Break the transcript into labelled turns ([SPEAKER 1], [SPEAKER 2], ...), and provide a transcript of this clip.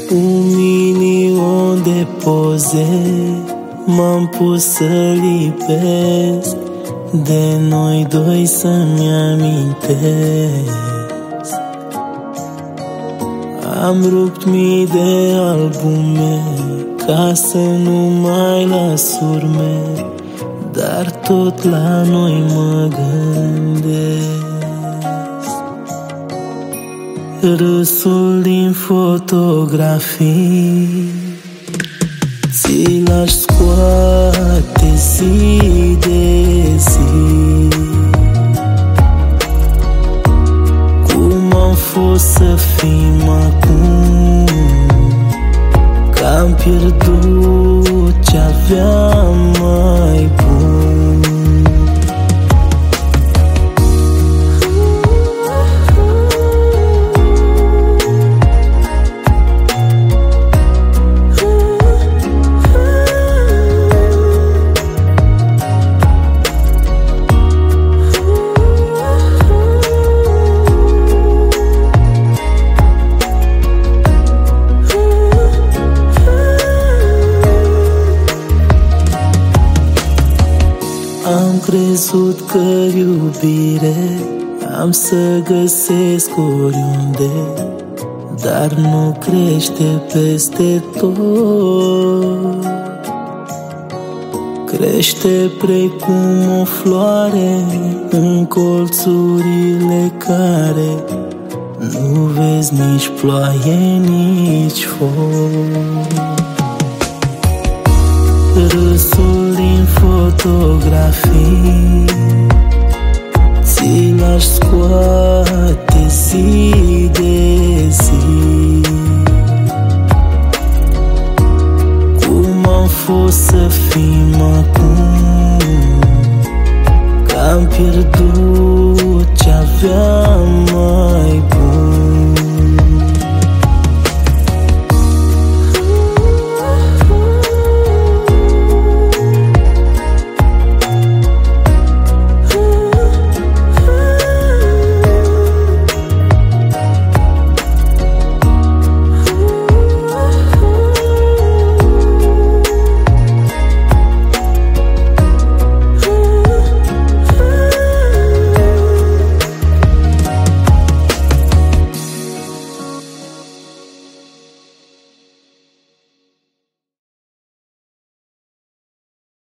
[SPEAKER 1] 1.000.000 de poze m-am pus să lipesc de noi doi să-mi amintesc. Am rupt mii de albume ca să nu mai las urme, dar tot la noi mă gândesc. Râsul din fotografii ți l-aș scoate zi de zi. Cum am fost să fim acum, că am pierdut ce aveam mai bun. Am crezut că iubire am să găsesc oriunde, dar nu crește peste tot. Crește precum o floare în colțurile care nu vezi nici ploaie, nici foc. Râsul din fotografii ți l-aș scoate zi